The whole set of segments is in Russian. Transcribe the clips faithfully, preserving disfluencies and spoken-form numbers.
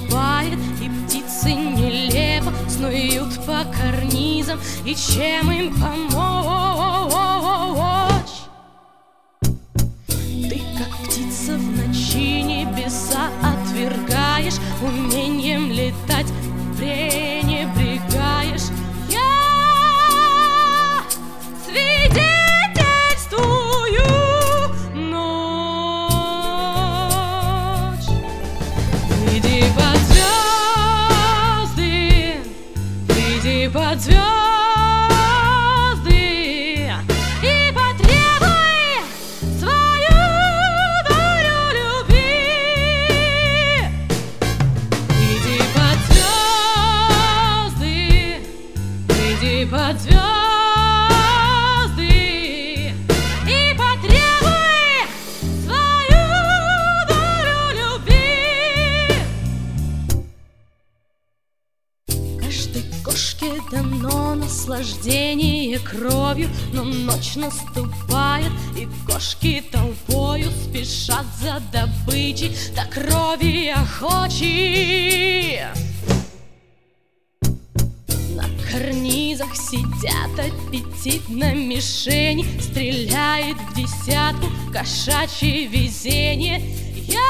наступает, и птицы нелепо снуют по карнизам. И чем им помочь? Ты, как птица в ночи, небеса отвергаешь, умением летать пренебрегаешь. Я свидетельствую ночь. Выйди под звезды, выйди под звезды и потребуй свою долю любви. Выйди под звезды, выйди под звезды и потребуй свою долю любви. Каждой кошке дано наслаждение кровью, но ночь наступает, и кошки толпою спешат за добычей, до крови охочи. На карнизах сидят аппетитно мишени, стреляет в десятку кошачье везение. Я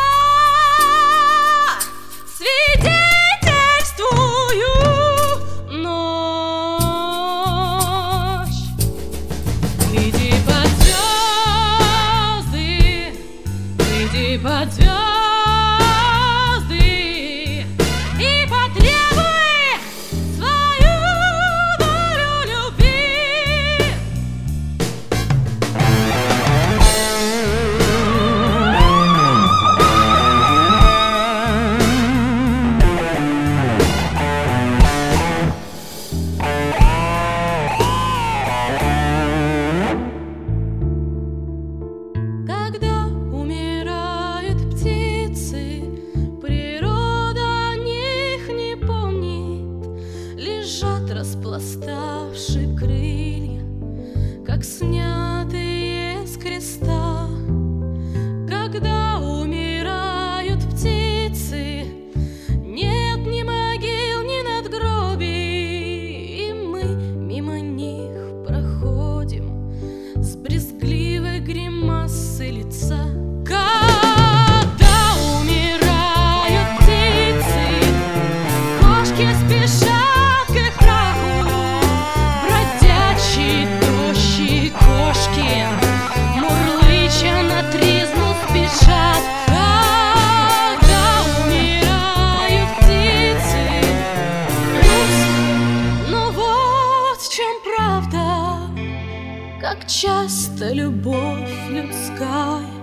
свидетельствую ночь. Выйди под звезды, выйди под звезды и потребуй свою долю любви. Когда умирают птицы, природа о них не помнит. Лежат распластавши крылья, как снятые с креста. Когда умирают птицы, нет ни могил, ни надгробий, и мы мимо них проходим с брезгливой гримасой лица. Когда умирают птицы, кошки спешат к их праху, бродячие тощие кошки, мурлыча на тризну спешат. Когда умирают птицы, грустно, но вот в чем правда, как часто любовь людская